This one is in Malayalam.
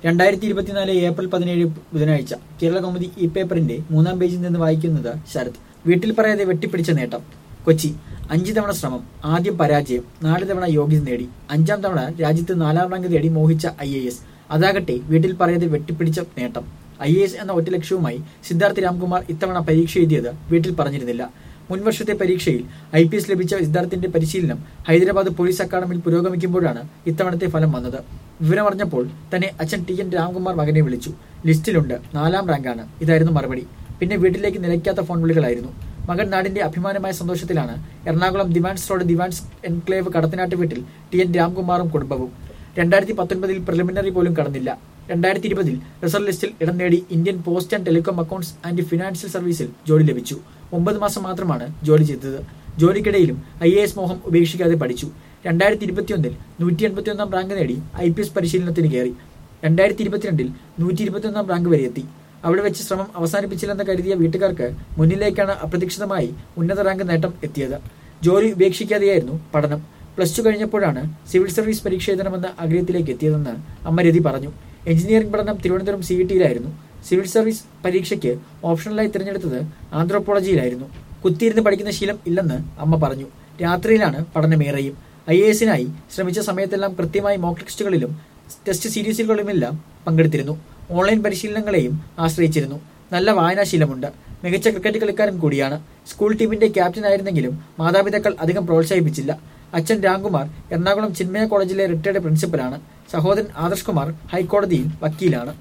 2024 ഏപ്രിൽ 17 ബുധനാഴ്ച കേരള കൗമുദി ഈ പേപ്പറിന്റെ 3-ാം പേജിൽ നിന്ന് വായിക്കുന്നത് ശരത്. വീട്ടിൽ പറയാതെ വെട്ടിപ്പിടിച്ച നേട്ടം. കൊച്ചി. 5 തവണ ശ്രമം, ആദ്യം പരാജയം, 4 തവണ യോഗ്യത നേടി, 5-ാം തവണ രാജ്യത്ത് 4-ാം റാങ്ക് നേടി മോഹിച്ച IAS. അതാകട്ടെ വീട്ടിൽ പറയാതെ വെട്ടിപ്പിടിച്ച നേട്ടം. IAS എന്ന ഒറ്റ ലക്ഷ്യവുമായി സിദ്ധാർത്ഥ് രാംകുമാർ ഇത്തവണ പരീക്ഷ എഴുതിയത് വീട്ടിൽ പറഞ്ഞിരുന്നില്ല. മുൻവർഷത്തെ പരീക്ഷയിൽ IPS ലഭിച്ച സിദ്ധാർത്ഥിന്റെ പരിശീലനം ഹൈദരാബാദ് പോലീസ് അക്കാദമിയിൽ പുരോഗമിക്കുമ്പോഴാണ് ഇത്തവണത്തെ ഫലം വന്നത്. വിവരമറിഞ്ഞപ്പോൾ തന്നെ അച്ഛൻ TN രാംകുമാർ മകനെ വിളിച്ചു. ലിസ്റ്റിലുണ്ട്, 4-ാം റാങ്കാണ്. ഇതായിരുന്നു മറുപടി. പിന്നെ വീട്ടിലേക്ക് നിലയ്ക്കാത്ത ഫോൺ വിളികളായിരുന്നു. മകൻ നാടിന്റെ അഭിമാനമായ സന്തോഷത്തിലാണ്. എറണാകുളം ദിവാൻസ് റോഡ് ദിവാൻസ് എൻക്ലേവ് കടത്തനാട്ട് വീട്ടിൽ TN രാംകുമാറും കുടുംബവും. 2019 പ്രിലിമിനറി പോലും കടന്നില്ല. 2020 റിസർവ് ലിസ്റ്റിൽ ഇടം നേടി. Indian post and telecom accounts and financial സർവീസിൽ ജോലി ലഭിച്ചു. 9 മാസം മാത്രമാണ് ജോലി ചെയ്തത്. ജോലിക്കിടയിലും IAS മോഹം ഉപേക്ഷിക്കാതെ പഠിച്ചു. 2021 181-ാം റാങ്ക് നേടി IPS പരിശീലനത്തിന് കയറി. 2022 121-ാം റാങ്ക് വരെ എത്തി. അവിടെ വെച്ച് ശ്രമം അവസാനിപ്പിച്ചില്ലെന്ന് കരുതിയ വീട്ടുകാർക്ക് മുന്നിലേക്കാണ് അപ്രതീക്ഷിതമായി ഉന്നത റാങ്ക് നേട്ടം എത്തിയത്. ജോലി ഉപേക്ഷിക്കാതെയായിരുന്നു പഠനം. +2 കഴിഞ്ഞപ്പോഴാണ് സിവിൽ സർവീസ് പരീക്ഷ എഴുതണമെന്ന ആഗ്രഹത്തിലേക്ക് എത്തിയതെന്ന് അമ്മ രതി പറഞ്ഞു. എഞ്ചിനീയറിംഗ് പഠനം തിരുവനന്തപുരം CET-യിലായിരുന്നു. സിവിൽ സർവീസ് പരീക്ഷയ്ക്ക് ഓപ്ഷണലായി തിരഞ്ഞെടുത്തത് ആന്ത്രോപോളജിയിലായിരുന്നു. കുത്തിയിരുന്ന് പഠിക്കുന്ന ശീലം ഇല്ലെന്ന് അമ്മ പറഞ്ഞു. രാത്രിയിലാണ് പഠനമേറെയും. IAS-നായി ശ്രമിച്ച സമയത്തെല്ലാം കൃത്യമായി മോക്ക് ടെസ്റ്റുകളിലും ടെസ്റ്റ് സീരീസുകളിലുമെല്ലാം പങ്കെടുത്തിരുന്നു. ഓൺലൈൻ പരിശീലനങ്ങളെയും ആശ്രയിച്ചിരുന്നു. നല്ല വായനാശീലമുണ്ട്. മികച്ച ക്രിക്കറ്റ് കളിക്കാരൻ കൂടിയാണ്. സ്കൂൾ ടീമിന്റെ ക്യാപ്റ്റൻ ആയിരുന്നെങ്കിലും മാതാപിതാക്കൾ അധികം പ്രോത്സാഹിപ്പിച്ചില്ല. അച്ഛൻ രാംകുമാർ എറണാകുളം ചിന്മയ കോളേജിലെ റിട്ടയർഡ് പ്രിൻസിപ്പലാണ്. സഹോദരൻ ആദർശ് കുമാർ ഹൈക്കോടതിയിൽ വക്കീലാണ്.